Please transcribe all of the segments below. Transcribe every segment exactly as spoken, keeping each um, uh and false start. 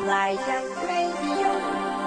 ライジャムレディオ。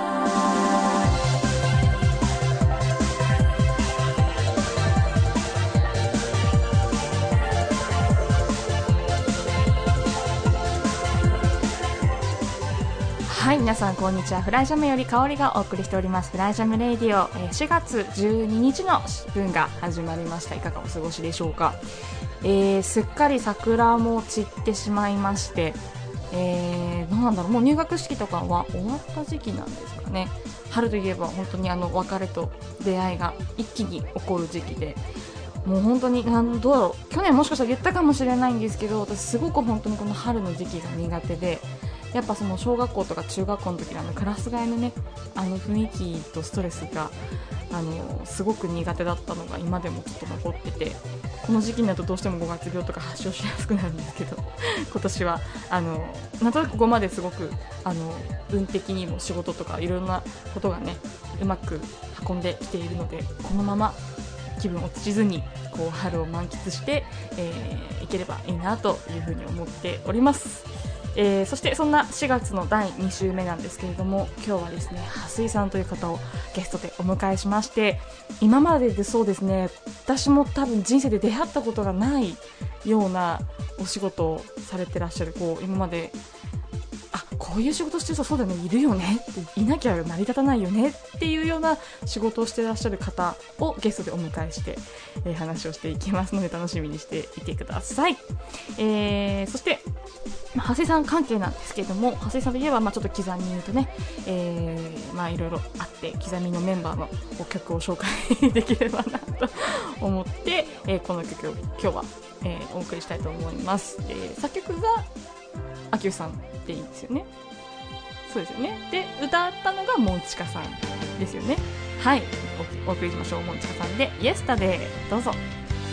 はい、皆さんこんにちは。フライジャムより香りがお送りしておりますフライジャムレディオ。しがつじゅうににちの分が始まりました。いかがお過ごしでしょうか。えー、すっかり桜も散ってしまいまして、えー、どうなんだろう、もう入学式とかは終わった時期なんですかね。春といえば本当にあの別れと出会いが一気に起こる時期で、もう本当になんどうだろう、去年もしかしたら言ったかもしれないんですけど、私すごく本当にこの春の時期が苦手で、やっぱその小学校とか中学校の時のあのクラス替えのね、あの雰囲気とストレスがあのすごく苦手だったのが今でもちょっと残ってて、この時期になるとどうしてもごがつ病とか発症しやすくなるんですけど、今年はあのなんとなくここまですごくあの運的にも仕事とかいろんなことがねうまく運んできているので、このまま気分落ちずにこう春を満喫して、えー、いければいいなというふうに思っております。えー、そしてそんなしがつのだいに週目なんですけれども、今日はですね、蓮井さんという方をゲストでお迎えしまして、今まででそうですね、私も多分人生で出会ったことがないようなお仕事をされてらっしゃる、こう今まであこういう仕事してる人そうだよね、いるよねって、いなきゃ成り立たないよねっていうような仕事をしてらっしゃる方をゲストでお迎えして、えー、話をしていきますので楽しみにしていてください。えー、そして長谷さん関係なんですけれども、長谷さんといえば、まあ、ちょっと刻みとね、えー、まあいろいろあって、刻みのメンバーの曲を紹介できればなと思って、えー、この曲を今日は、えー、お送りしたいと思います。えー、作曲が秋吉さんでいいんですよね。そうですよね。で、歌ったのがモンチカさんですよね。はい、お、お送りしましょう。モンチカさんでイエスタデー、どうぞ。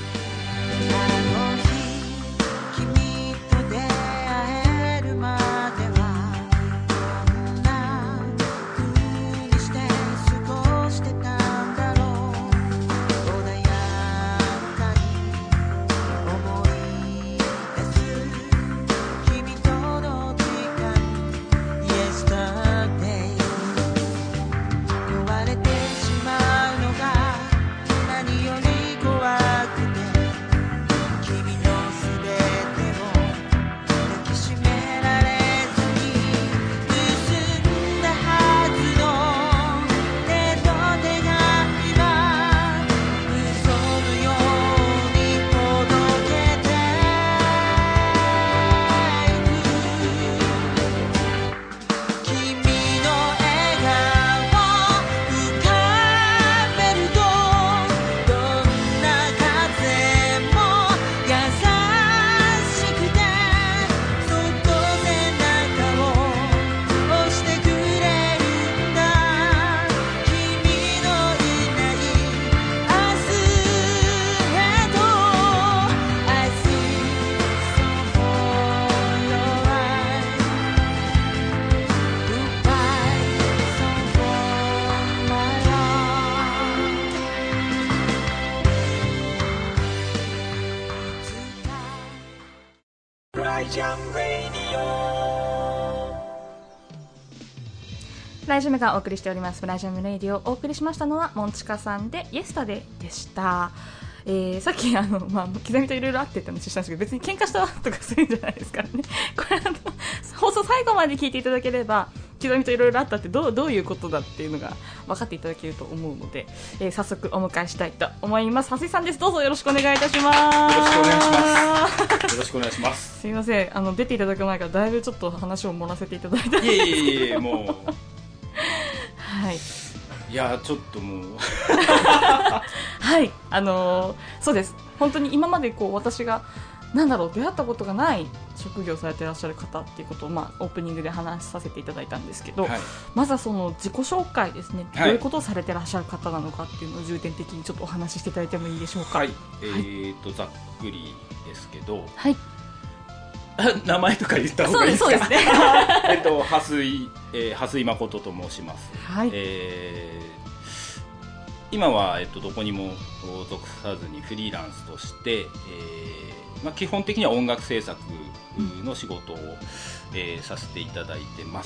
フライジャムがお送りしておりますフライジャムレディオ、お送りしましたのはモンチカさんでイエスタデーでした。えー、さっきあの、まあ、刻みといろいろあってって話したんですけど、別に喧嘩したとかするんじゃないですからね。これあの放送最後まで聞いていただければ、刻みといろいろあったってどう、どういうことだっていうのが分かっていただけると思うので、えー、早速お迎えしたいと思います。長谷さんです。どうぞよろしくお願いいたします。 よろしくお願いします。よろしくお願いします。 すいません、あの出ていただく前からだいぶちょっと話を盛らせていただいた。 いえいえいえ、もうはい、 いやちょっともうはい、あのー、そうです。本当に今までこう私がなんだろう出会ったことがない職業をされていらっしゃる方っていうことを、まあ、オープニングで話させていただいたんですけど、はい、まずはその自己紹介ですね、はい、どういうことをされていらっしゃる方なのかっていうのを重点的にちょっとお話ししていただいてもいいでしょうか。 はい、えーと、ざっくりですけど、 はい、 名前とか言った方がいいですか。 そうです、そうですね。 えっと蓮井、えー、蓮井誠と申します。 はい、 えー今は、えっと、どこにも属さずにフリーランスとして、えーまあ、基本的には音楽制作の仕事を、えー、させていただいてます。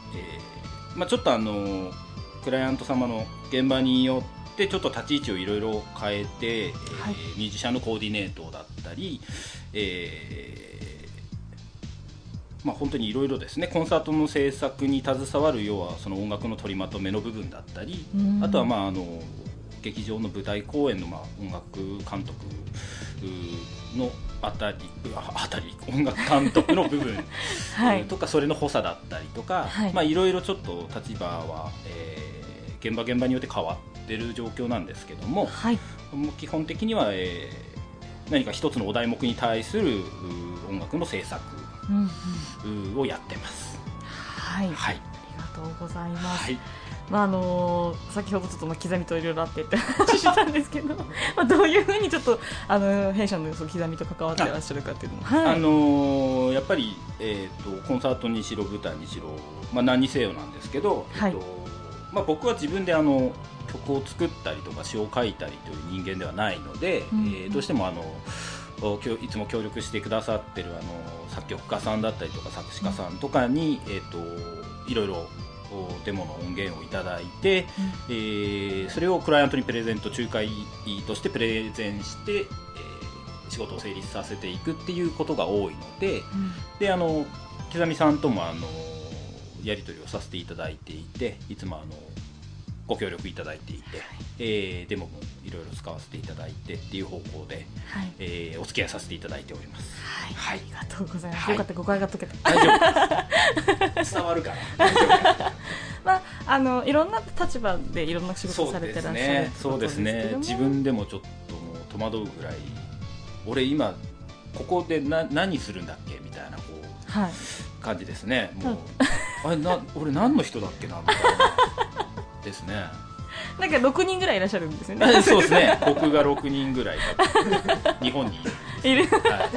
えーまあ、ちょっとあのクライアント様の現場によってちょっと立ち位置をいろいろ変えて、はい、えー、ミュージシャンのコーディネートだったり、えーまあ、本当にいろいろですね、コンサートの制作に携わる要はその音楽の取りまとめの部分だったり、あとはまああの劇場の舞台公演のまあ音楽監督のあたり、あたり音楽監督の部分、はい、とかそれの補佐だったりとか、はい、まあいろいろちょっと立場は、えー、現場現場によって変わってる状況なんですけども、はい、基本的には、えー、何か一つのお題目に対する音楽の制作をやってます。 はい、はい、ありがとうございます。はい、まああのー、先ほどちょっと刻みといろいろあってって話したんですけどまあどういうふうにちょっとあの弊社のその刻みと関わってらっしゃるかっていうのも、はい、 あのー、やっぱり、えーと、コンサートにしろ舞台にしろ、まあ、何にせよなんですけど、はい、えーとまあ、僕は自分であの曲を作ったりとか詩を書いたりという人間ではないので、うんうん、えー、どうしてもあのいつも協力してくださってるあの作曲家さんだったりとか作詞家さんとかに、うん、えーといろいろデモの音源をいただいて、うん、えー、それをクライアントにプレゼント仲介としてプレゼンして、えー、仕事を成立させていくっていうことが多いので、うん、であの刻みさんともあのやり取りをさせていただいていて、いつもあのご協力いただいていて、はい、えー、デモもいろいろ使わせていただいてっていう方向で、はい、えー、お付き合いさせていただいております。 はい、はい、ありがとうございます。はい、よかった、誤解が解けた。 大丈夫伝わるかなまあ、あのいろんな立場でいろんな仕事をされてらっしゃるそうですね、そうですね、自分でもちょっともう戸惑うぐらい、俺今ここでな何するんだっけみたいなこう、はい、感じですね。もう、うん、あれな俺何の人だっけなみたいなですね。 なんかろくにんぐらいいらっしゃるんですよね。 そうですね、僕がろくにんぐらい日本にいる、はい、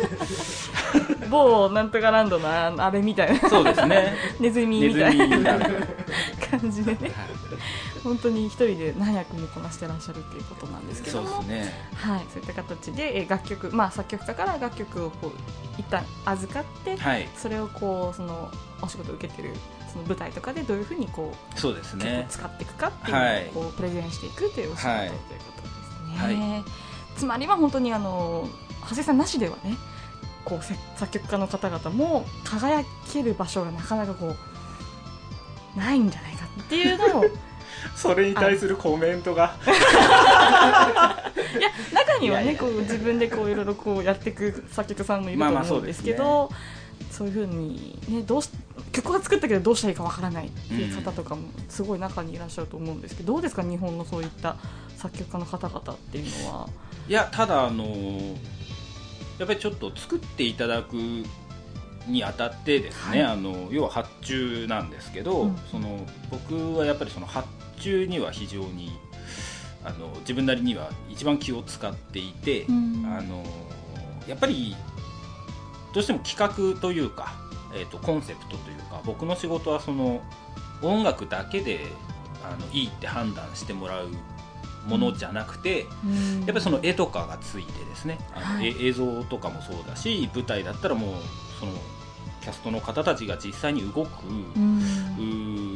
某なんとかランドのあれみたいな、 そうですね、 ネズミみたいな感じでね、はい、本当に一人で何役もこなしてらっしゃるっていうことなんですけども、 そうですね、 はい、そういった形で楽曲、まあ、作曲家から楽曲をこう一旦預かって、はい、それをこうそのお仕事を受けてるその舞台とかでどういうふうにこう、そうですね、曲を使っていくかっていうのをこう、はい、プレゼンしていくというお仕事、はい、ということですね、はい、つまりは本当にあの長谷さんなしではね、こう作曲家の方々も輝ける場所がなかなかこうないんじゃないかっていうのをそれに対するコメントがいや中にはね、こう自分でこういろいろこうやっていく作曲家さんもいると思うんですけど、まあまあ そうですね、そういう風にね、どうし曲は作ったけどどうしたらいいかわからないっていう方とかもすごい中にいらっしゃると思うんですけど、どうですか日本のそういった作曲家の方々っていうのは。 いや、ただあのやっぱりちょっと作っていただくにあたってですね、はい、あの要は発注なんですけど、うん、その僕はやっぱりその発注には非常にあの自分なりには一番気を使っていて、うん、あのやっぱりどうしても企画というか、えーと、コンセプトというか、僕の仕事はその音楽だけであのいいって判断してもらうものじゃなくて、うん、やっぱりその絵とかがついてですね、あの、はい、映像とかもそうだし、舞台だったらもうそのキャストの方たちが実際に動く、うん、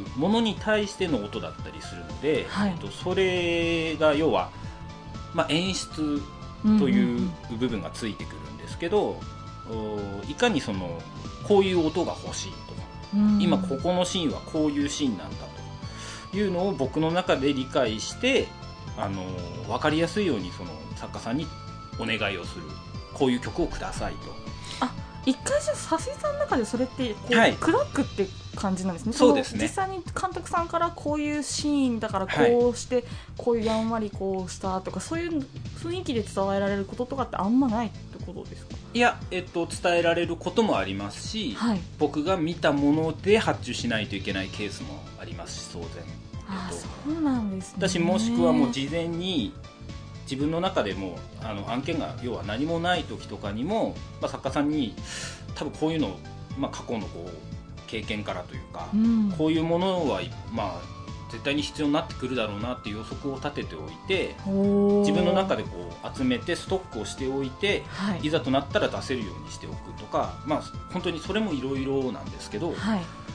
ものに対しての音だったりするので、はい、えっと、それが要は、まあ、演出という部分がついてくるんですけど、いかにそのこういう音が欲しいとか、うん、今ここのシーンはこういうシーンなんだというのを僕の中で理解して、あの分かりやすいようにその作家さんにお願いをする、こういう曲をくださいと。 あ、一回じゃあ佐々井さんの中でそれってこう、はい、クラックって感じなんですね。 そうですね。 実際に監督さんからこういうシーンだからこうして、はい、こういうやんわりこうしたとか、そういう雰囲気で伝えられることとかってあんまないってことですか？ いや、えっと、伝えられることもありますし、はい、僕が見たもので発注しないといけないケースもありますし、当然。 あ、えっと、そうなんですね。 私もしくはもう事前に自分の中でもあの案件が要は何もない時とかにも、まあ、作家さんに多分こういうの、まあ、過去のこう経験からというか、うん、こういうものは、まあ、絶対に必要になってくるだろうなっていう予測を立てておいて、自分の中でこう集めてストックをしておいて、はい、いざとなったら出せるようにしておくとか、まあ、本当にそれもいろいろなんですけど、はい、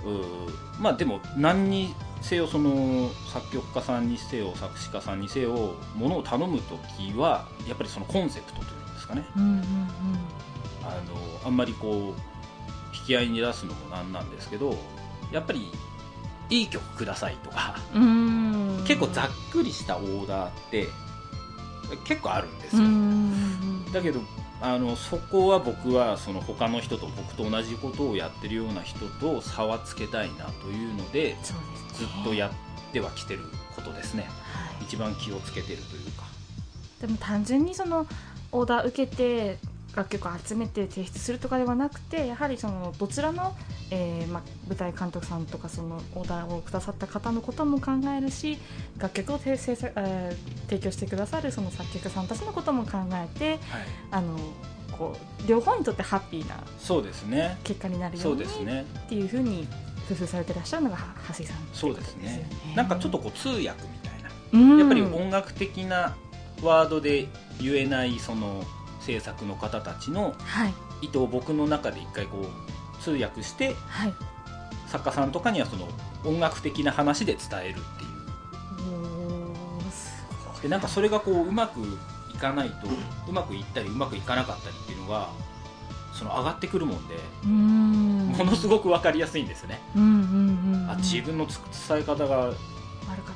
まあでも何にせよその作曲家さんにせよ作詞家さんにせよものを頼むときはやっぱりそのコンセプトというんですかね、うんうんうん、あのあんまりこう引き合いに出すのもなんなんですけどやっぱりいい曲くださいとかうーん結構ざっくりしたオーダーって結構あるんですよ。だけどあのそこは僕はその他の人と僕と同じことをやってるような人と差はつけたいなというので、そうですね、ずっとやってはきてることですね、はい、一番気をつけてるというか。 でも単純にそのオーダー受けて楽曲を集めて提出するとかではなくてやはりそのどちらの、えーま、舞台監督さんとかそのオーダーをくださった方のことも考えるし楽曲を提, 提, えー、提供してくださるその作曲家さんたちのことも考えて、はい、あのこう両方にとってハッピーな結果になるようにっていうふうに工夫されてらっしゃるのが蓮井さんってことですよね。そうですね。 なんかちょっとこう通訳みたいな、うん、やっぱり音楽的なワードで言えないその制作の方たちの意図を僕の中で一回こう通訳して、はい、作家さんとかにはその音楽的な話で伝えるっていう。おすごい。でなんかそれがこううまくいかないとうまくいったりうまくいかなかったりっていうのがその上がってくるもんで、うーんものすごく分かりやすいんですね。うんうんうんうん、あ自分の伝え方が悪かった、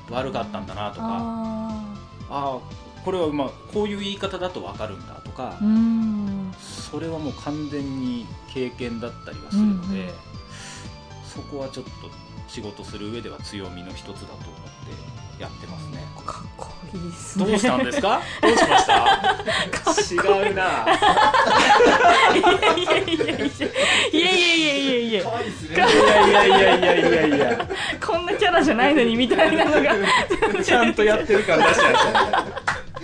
悪かったんだなとか、ああこれはまあこういう言い方だと分かるんだとか、うーんそれはもう完全に経験だったりはするので、うんうん、そこはちょっと仕事する上では強みの一つだと思ってやってますね。 かっこいいですね。 どうしたんですか？どうしました？違うな。 いやいやいやいやいやいやいやいやいや。可愛いですね。いやいやいやいやいやいや。 こんなキャラじゃないのにみたいなのがちゃんとやってるから出しちゃいましたね。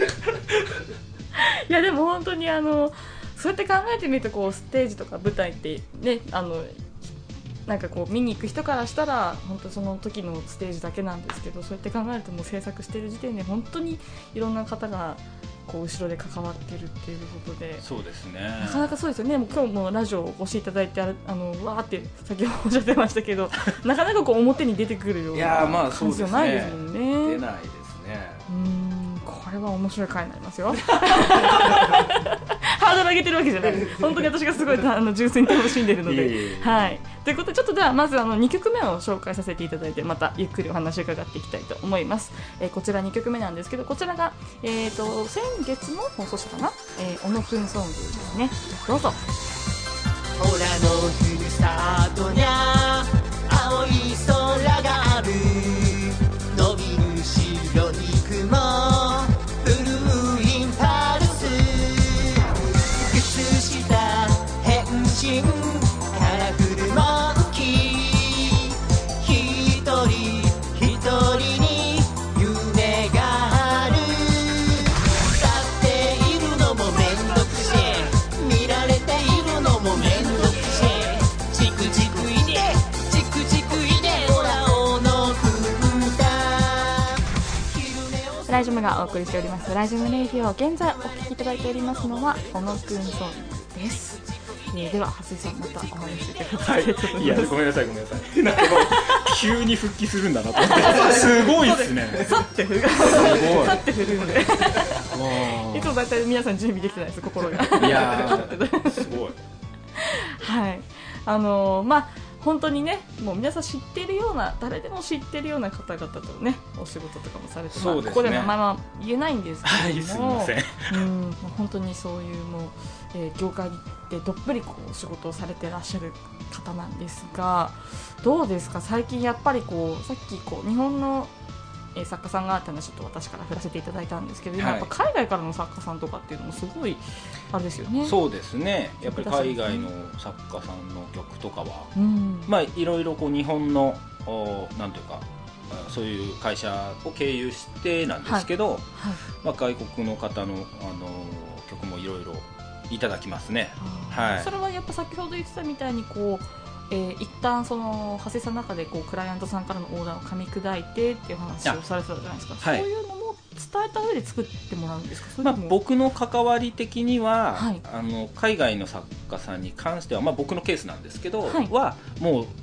いやでも本当にあのそうやって考えてみるとこうステージとか舞台ってねあのなんかこう見に行く人からしたら本当その時のステージだけなんですけどそうやって考えるともう制作してる時点で本当にいろんな方がこう後ろで関わってるっていうことでそうですねなかなかそうですよね。もう今日もラジオをお越しいただいてあのわーって先ほどおっしゃってましたけどなかなかこう表に出てくるような感じじゃないですもんね。 いやまあそうですね出ないですね。 うーんこれは面白い回になりますよハードル上げてるわけじゃない本当に私がすごいあの純粋に楽しんでるのでいえいえはい、ということでちょっとではまずあのにきょくめを紹介させていただいてまたゆっくりお話を伺っていきたいと思います、えー、こちらにきょくめなんですけどこちらが、えー、と先月の放送したかな、えー、小野くんソングですね。どうぞ。 空のふるさとにゃ青い空がある伸びる白い雲ブルーインパルス靴下変身カラフルモンキー一人一人に夢がある立っているのもめんどくせえ見られているのもめんどくせえチクチクいでチクチクいでオラオのふんだフライジャムがお送りしておりますフライジャムレイディオ現在お聴きいただいておりますのは小野くんソングです、えー、では蓮井さんまたお話ししてください、 はい、いやごめんなさいごめんなさいなんか急に復帰するんだなと思ってすごいですねさって振るさって振るのでいつもだいたい皆さん準備できてないです心がいやすごいはいあのー、まあ本当にねもう皆さん知っているような誰でも知っているような方々とねお仕事とかもされて、 そうですね、 まあ、ここで名前は言えないんですけども、 はい、すいませんうん本当にそういうもう、えー、業界でどっぷりこうお仕事をされてらっしゃる方なんですがどうですか最近やっぱりこうさっきこう日本のえー、作家さんがって話ちょっと私から振らせていただいたんですけど、はい、今やっぱ海外からの作家さんとかっていうのもすごいあれですよね。 そうですねやっぱり海外の作家さんの曲とかは、うん、まあいろいろこう日本のなんていうかそういう会社を経由してなんですけど、はいはいまあ、外国の方の、あの曲もいろいろいただきますね、はい、 それはやっぱ先ほど言ってたみたいにこうえー、一旦その長谷さんの中でこうクライアントさんからのオーダーを噛み砕いてっていう話をされてたじゃないですか、はい、そういうのも伝えた上で作ってもらうんですか？それとも、 まあ、僕の関わり的には、はい、あの海外の作家さんに関しては、まあ、僕のケースなんですけど、はい、はもう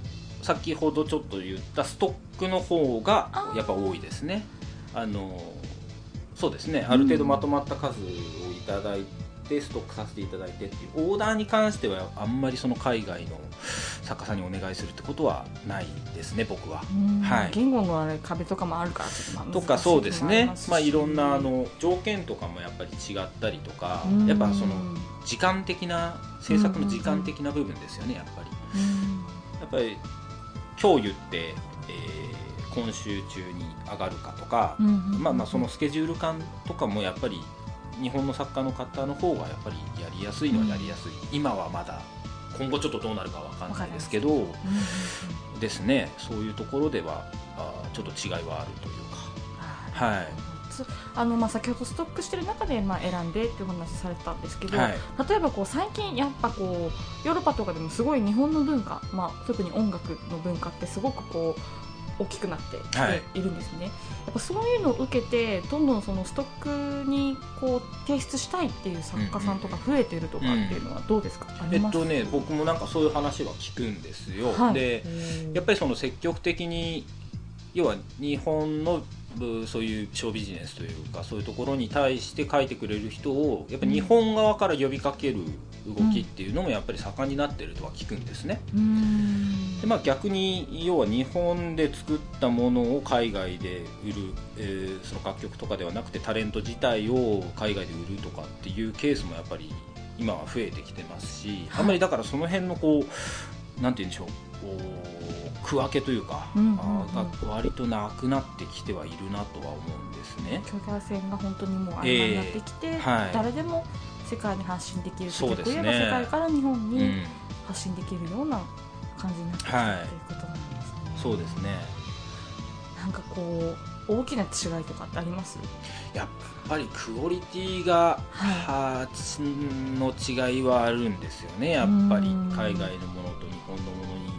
先ほどちょっと言ったストックの方がやっぱ多いですね。あのそうですね、ある程度まとまった数をいただいてストックさせていただいてっていうオーダーに関してはあんまりその海外の作家さんにお願いするってことはないですね、僕は。はい、 言語のあれ壁とかもあるからちょっとまあ難しいとかそうですね、まあ、いろんなあのの条件とかもやっぱり違ったりとか、やっぱその時間的な制作の時間的な部分ですよね、やっぱり。やっぱり今日言って、えー、今週中に上がるかとか、まあまあそのスケジュール感とかもやっぱり日本の作家の方の方がやっぱりやりやすいのはやりやすい、今はまだ今後ちょっとどうなるかわかんないですけど、うんうんうん、ですね、そういうところではあちょっと違いはあるというか、はい、 あのまあ先ほどストックしてる中でまあ選んでっていう話されてたんですけど、はい、例えばこう最近やっぱこうヨーロッパとかでもすごい日本の文化、まあ、特に音楽の文化ってすごくこう大きくなってきているんですね、はい、やっぱそういうのを受けてどんどんそのストックにこう提出したいっていう作家さんとか増えてるとかっていうのはどうですか、うんうん、ありますか？ えっとね、僕もなんかそういう話は聞くんですよ、はい、でやっぱりその積極的に要は日本のそういうショービジネスというかそういうところに対して書いてくれる人をやっぱり日本側から呼びかける動きっていうのもやっぱり盛んになっているとは聞くんですね、うん、でまあ、逆に要は日本で作ったものを海外で売る、えー、その楽曲とかではなくてタレント自体を海外で売るとかっていうケースもやっぱり今は増えてきてますし、あんまりだからその辺のこうなんて言うんでしょう、区分けというか、うんうんうん、が割となくなってきてはいるなとは思うんですね。 境界線が本当にもう曖昧になってきて、えーはい、誰でも世界に発信できる、そうですね、逆に言えば世界から日本に発信できるような感じになってきた、うん、ということなんですね。 そうですね。 なんかこう大きな違いとかってあります？ やっぱりクオリティが、はい、の違いはあるんですよね。やっぱり海外のものと日本のものに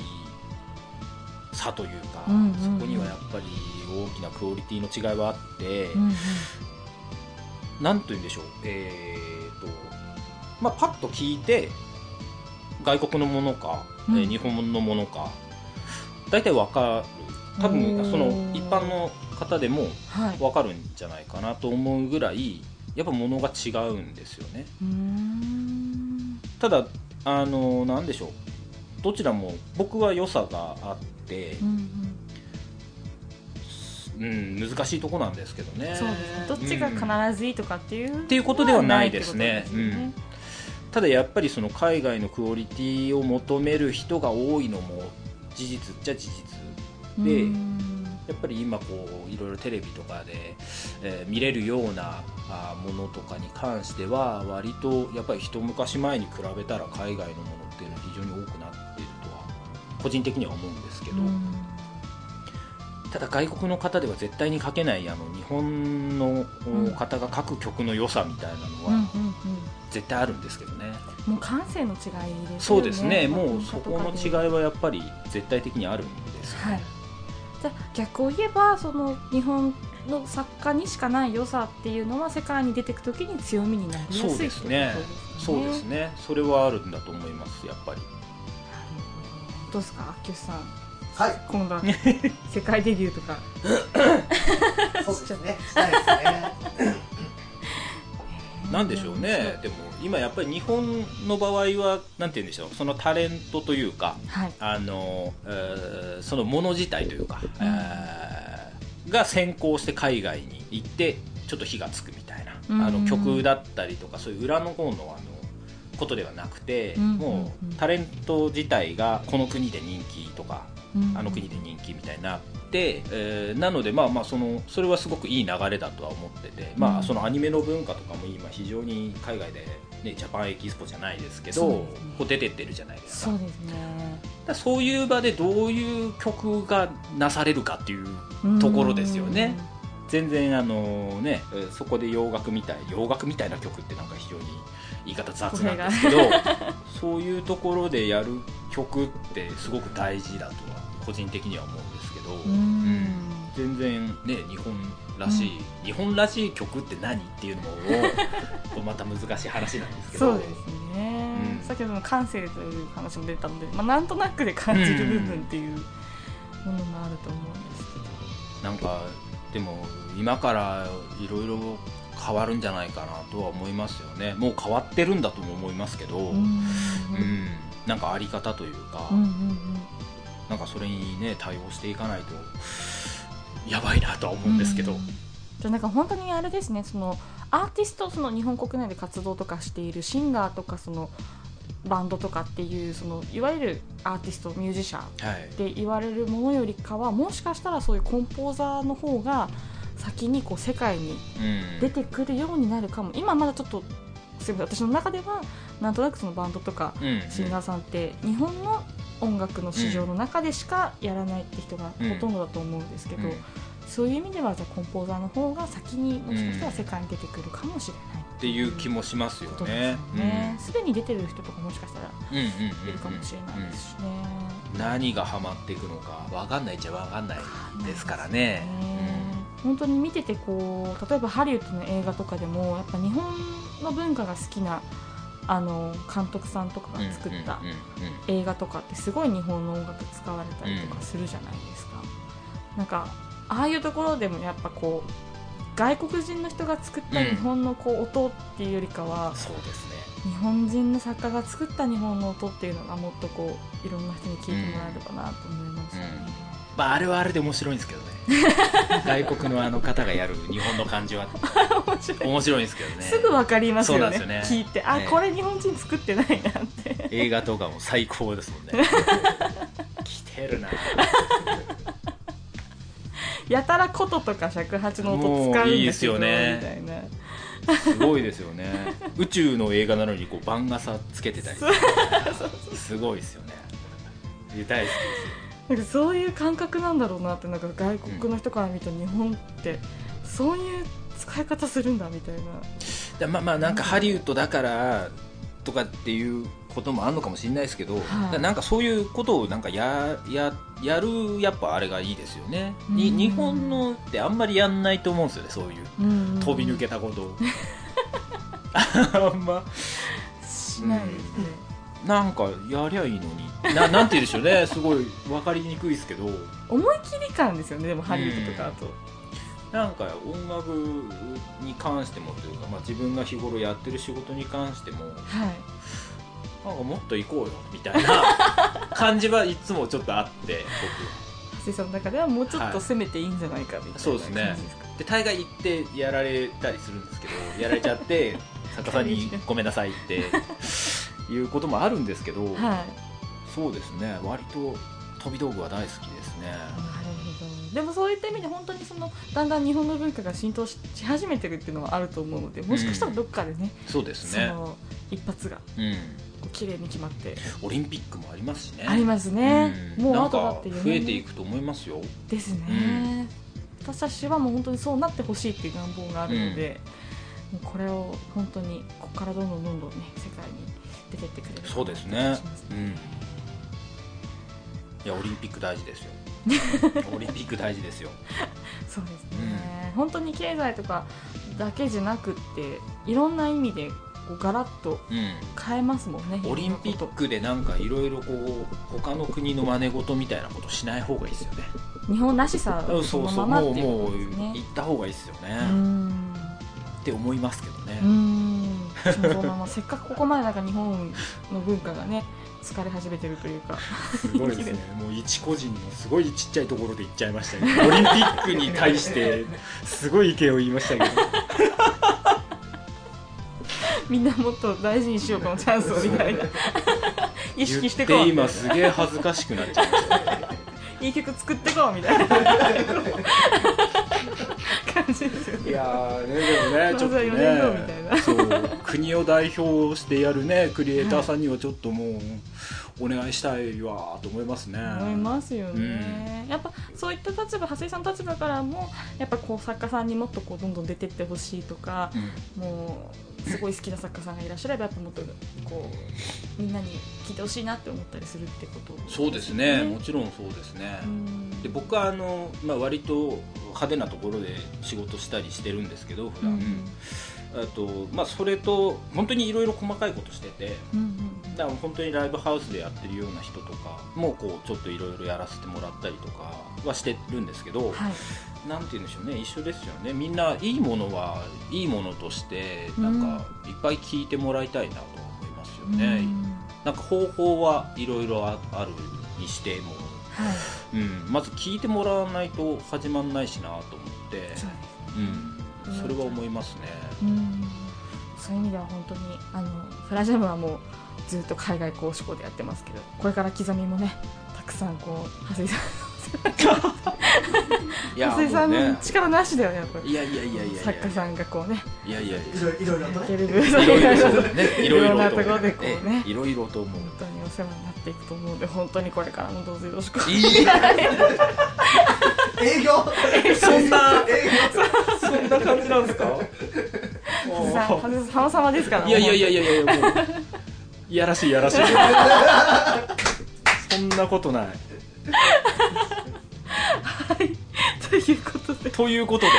差というか、うんうんうん、そこにはやっぱり大きなクオリティの違いはあって、うんうん、なんというんでしょう、えーとまあ、パッと聞いて外国のものか、うん、えー、日本のものか大体分かる、多分その一般の方でも分かるんじゃないかなと思うぐらいやっぱ物が違うんですよね。うーん、ただあのなんでしょう、どちらも僕は良さがあって、うんうんうん、難しいとこなんですけどね。 そうですね、どっちが必ずいいとかっていう、うん、 っていうことではないですね。うん、ただやっぱりその海外のクオリティを求める人が多いのも事実っちゃ事実で、うん、やっぱり今こういろいろテレビとかで、えー、見れるようなあものとかに関しては割とやっぱり一昔前に比べたら海外のものっていうのは非常に多くなっているとは個人的には思うんですけど、うん、ただ外国の方では絶対に書けないあの日本の方が書く曲の良さみたいなのは絶対あるんですけどね。 もう感性の違いですよね。 そうですね、もうそこの違いはやっぱり絶対的にあるんですよね、はい、 じゃあ逆を言えばその日本の作家にしかない良さっていうのは世界に出ていくときに強みになりやすい。 そうですね、そうですね、それはあるんだと思いますやっぱり。 どうですか、秋吉さん、 はい、 今度は世界デビューとかそうですね、したいですねなんでしょうね。でも今やっぱり日本の場合はなんて言うんでしょう、そのタレントというか、はい、あのえー、そのもの自体というか、うん、えー、が先行して海外に行ってちょっと火がつくみたいな、うん、あの曲だったりとかそういう裏の方のあのことではなくて、うん、もうタレント自体がこの国で人気とか、うん、あの国で人気みたいになって、えー、なのでまあまあそのそれはすごくいい流れだとは思ってて、うん、まあそのアニメの文化とかも今非常に海外で、ね、ジャパンエキスポじゃないですけど、そうですね、こう出てってるじゃないですか。 そうですね。 だそういう場でどういう曲がなされるかっていうところですよね。全然あのね、そこで洋楽みたい洋楽みたいな曲ってなんか非常に言い方雑なんですけどそういうところでやる曲ってすごく大事だとは個人的には思うんですけど、うん、全然ね日本らしい、うん、日本らしい曲って何っていうのもまた難しい話なんですけど、 そうですね、 ね、 うん、 先ほどの感性という話も出たので、まあ、なんとなくで感じる部分っていうものもあると思うんですけど、 なんかでも今からいろいろ変わるんじゃないかなとは思いますよね。もう変わってるんだとも思いますけど、うん、うん、なんかあり方というか、うんうんうん、なんかそれにね対応していかないとやばいなとは思うんですけど、うん、 じゃあなんか本当にあれですね、そのアーティスト、その日本国内で活動とかしているシンガーとかそのバンドとかっていうそのいわゆるアーティストミュージシャンって言われるものよりかは、もしかしたらそういうコンポーザーの方が先にこう世界に出てくるようになるかも、うん、今まだちょっとすみません、私の中ではなんとなくそのバンドとかシンガーさんって日本の音楽の市場の中でしかやらないって人がほとんどだと思うんですけど、うんうん、そういう意味ではじゃあコンポーザーの方が先にもしかしたら世界に出てくるかもしれないっていう気もしますよね。 すでに出てる人とかもしかしたらいるかもしれないですしね、 うん、何がハマっていくのか分かんないっちゃ分かんないですからね。 本当に見ててこう例えばハリウッドの映画とかでもやっぱ日本の文化が好きなあの監督さんとかが作った映画とかってすごい日本の音楽使われたりとかするじゃないですか、うん、なんかああいうところでもやっぱこう外国人の人が作った日本のこう音っていうよりかは、 うん、そうですね、 日本人の作家が作った日本の音っていうのがもっとこういろんな人に聞いてもらえればなと思いますね、うんうん、 まあ、あれはあれで面白いんですけどね外国のあの方がやる日本の感じは面白い、面白いんですけどね。 すぐ分かりますよ ね, そうなんですよね、 聞いてあ、ね、これ日本人作ってないなって映画とかも最高ですもんね来てるなやたら琴とか尺八の音使うんですよねみたいな、 すごいですよね宇宙の映画なのにこう番傘つけてたりすごいですよね。大好きですよ。 なんかそういう感覚なんだろうなって、なんか外国の人から見た日本ってそういう使い方するんだみたいな。 まあまあなんかハリウッドだからとかっていうこともあるのかもしれないですけど、はい、なんかそういうことをなんか や, や, やるやっぱあれがいいですよね、うん、に日本のってあんまりやんないと思うんですよね、そういう、うん、飛び抜けたことをあんましないですね、 うん、なんかやりゃいいのに な, なんて言うんでしょうね、すごい分かりにくいですけど思い切り感ですよね。でもハリウッドとかあと、 うん、なんか音楽に関してもというか、まあ、自分が日頃やってる仕事に関しても、はい、なんかもっと行こうよみたいな感じはいつもちょっとあって僕はさんの中ではもうちょっと攻めていいんじゃないかみたいな感じですか。 そうですね。で大概行ってやられたりするんですけど、やられちゃって作家さんにごめんなさいっていうこともあるんですけど、はい、そうですね、割と飛び道具は大好きですね。なるほど。でもそういった意味で本当にそのだんだん日本の文化が浸透 し, し始めてるっていうのはあると思うので、もしかしたらどっかでね、 うん、そうですね、 その一発が、うん綺麗に決まって、 オリンピックもありますしね。 ありますね、うん、もうあとだって増えていくと思いますよ。 ですね、うん、私たちはもう本当にそうなってほしいっていう願望があるので、うん、もうこれを本当にここからどんどんどんどんね世界に出てってくれる。 そうですね、うん、いやオリンピック大事ですよオリンピック大事ですよそうですね、うん、本当に経済とかだけじゃなくっていろんな意味でガラッと変えますもんね、 うん、オリンピックでなんかいろいろこう他の国の真似事みたいなことしない方がいいですよね。 日本らしさそのままっていうことですね。 そうそう、もうもう行った方がいいですよね。うーんって思いますけどね。 うーんそのまませっかくここまでなんか日本の文化がね疲れ始めてるというかすごいですねもう一個人のすごいちっちゃいところで行っちゃいましたねオリンピックに対してすごい意見を言いましたけどみんなもっと大事にしようこのチャンスをみたいな意識してこう言って今すげえ恥ずかしくなっちゃいましたいい曲作ってこうみたいな感じですよね。 いやーね、でもね、ちょっとね、そう国を代表してやるねクリエイターさんにはちょっともうお願いしたいわと思いますね。 思いますよね、うん、やっぱそういった立場、長谷さんの立場からもやっぱこう作家さんにもっとこうどんどん出てってほしいとか、うん、もうすごい好きな作家さんがいらっしゃればやっぱもっとこうみんなに聞いてほしいなって思ったりするってことですね。 そうですね、もちろんそうですね。で僕はあの、まあ、割と派手なところで仕事したりしてるんですけど普段、うんあとまあ、それと本当にいろいろ細かいことしてて、うんうん、だから本当にライブハウスでやってるような人とかもこうちょっといろいろやらせてもらったりとかはしてるんですけど、はい、なんて言うんでしょうね、一緒ですよね。みんないいものはいいものとしてなんかいっぱい聞いてもらいたいなと思いますよね、うん、なんか方法はいろいろあるにしても、はいうん、まず聞いてもらわないと始まんないしなと思って、そううん、それは思いますね。うんそういう意味では本当にあのフラジャムはもうずっと海外公志向でやってますけど、これから刻みもねたくさんこう長谷さん長谷さんの力なしだよねやっぱり。 いやいやいやいや作家さんがこうねいやいやいやいろいろとねいろいろなところでこうねいろいろと思う本当にお世話になっていくと思うので本当にこれからもどうぞよろしくお願いします。営業そんなそんな感じなんですか。 様々ですから。 いやいやいやいやいやもういやらしいいやらしいそんなことないはいということでということ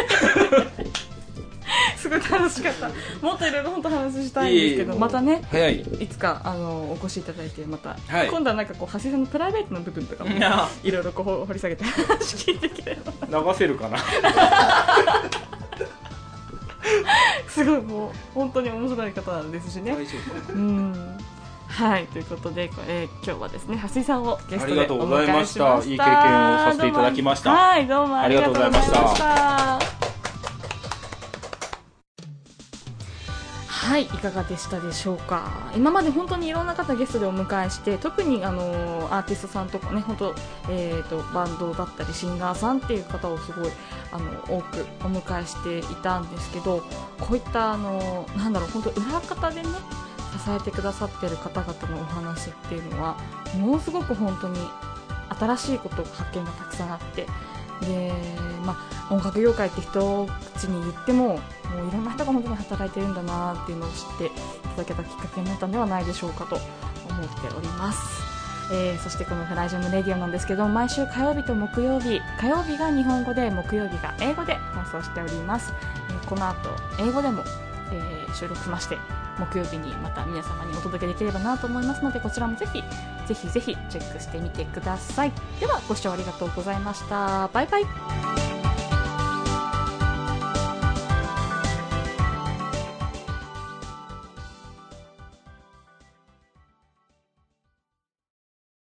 ですごい楽しかった。もっといろいろ本当話したいんですけど、いいまたね、 早いいつかあのお越しいただいてまた、 はい、 今度はなんかこう長谷さんのプライベートの部分とかもいろいろこう掘り下げて話聞いてきて流せるかなすごいもう本当に面白い方なんですしね。うんはいということで、えー、今日はですね長谷さんをゲストでお迎えしました。 いい経験をさせていただきました。 はいどうもありがとうございました。はいいかがでしたでしょうか。今まで本当にいろんな方ゲストでお迎えして特にあのアーティストさんとかね本当、えー、とバンドだったりシンガーさんっていう方をすごいあの多くお迎えしていたんですけど、こういったあのなんだろう本当裏方でね支えてくださっている方々のお話っていうのはものすごく本当に新しいこと発見がたくさんあって、で、まあ、音楽業界って一口に言ってももういろんな人が本当に働いてるんだなっていうのを知っていただけたきっかけになったのではないでしょうかと思っております。えー、そしてこのフライジャムレディオなんですけど毎週火曜日と木曜日、火曜日が日本語で木曜日が英語で放送しております。えー、この後英語でも、えー、収録しまして木曜日にまた皆様にお届けできればなと思いますのでこちらもぜひぜひぜひチェックしてみてください。ではご視聴ありがとうございました。バイバイ。